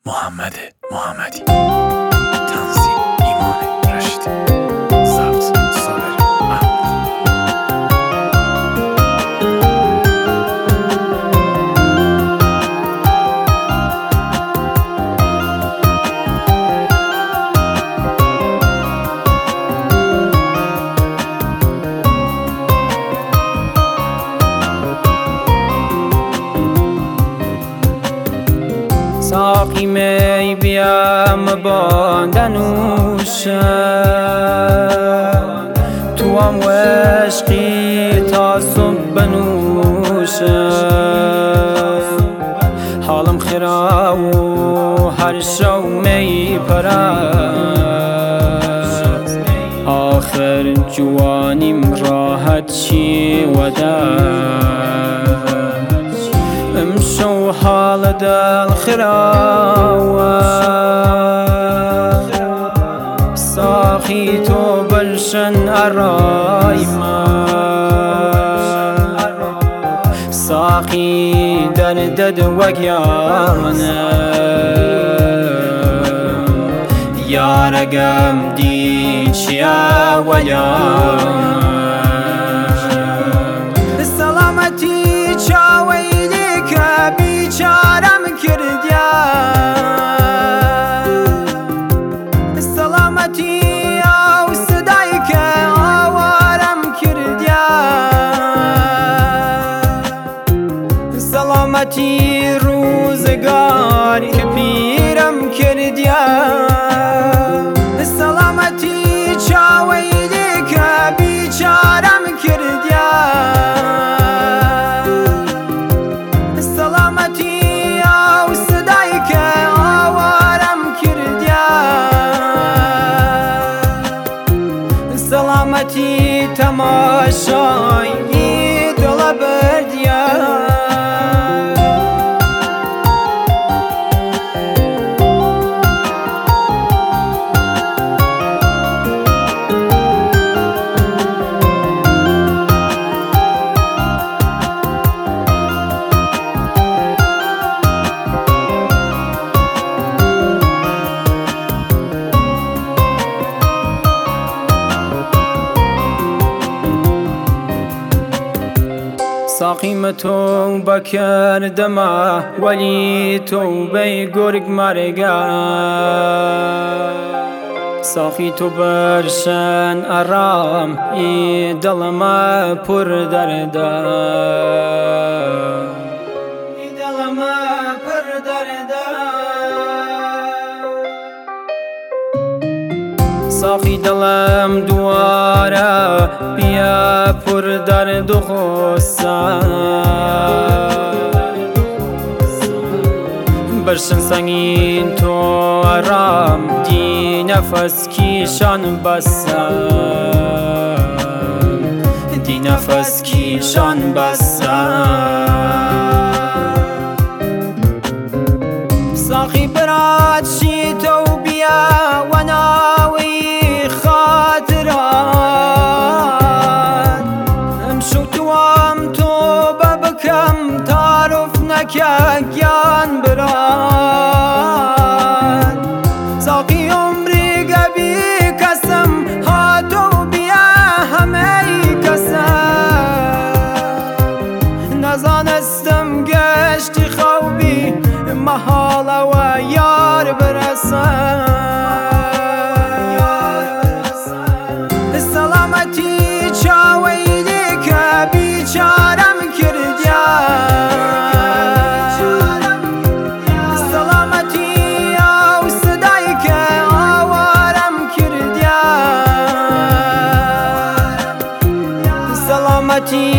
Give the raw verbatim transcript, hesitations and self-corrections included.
محمد محمدی، تنظیم ایمان رشیدی، ضبط صابر احمد. ساقی می بیام باندنوشم، تو هم عشقی تا صبح بنوشم. حالم خراب و هر شو می پرست، آخر جوانیم راحت چی ودست. امشو حال دل خراوه، ساقی تو بلشن ارای من. ساقی دردد وگیانم، یارگم دی چیا ویانم. سلامتی چاویلی که بیچارم کردیا، سلامتی او صدای که آوارم کردیا. سلامتی روزگار که پیرم کردیا، سلامتی چاویلی که بیچارم کردیا. سلامتی تماشایی دل بردیا. ساقیم توبه کردم ولی توبه گرگ مرگم. ساقی تو برشن آرام ای دلم پر دردم، ای دلم پر دردم. ساقی دلم دواره بیا پر درد و غصه، برشن سنگین تو آرام دی نفس کیشان بسم، دی نفس کیشان بسم. ساقی برات شی تو بیا و ناوی خاطرات. امشو تو هم تو ببکم تعارف نکه گیان برات. ساقی عمری گبی کسم ها تو بیا همه کسم. نزانستم گشتی خوبی محال و یار برسم. سلامتی چاویلی که بیچارم کردیا، سلامتی او صدای که آوارم کردیا. سلامتی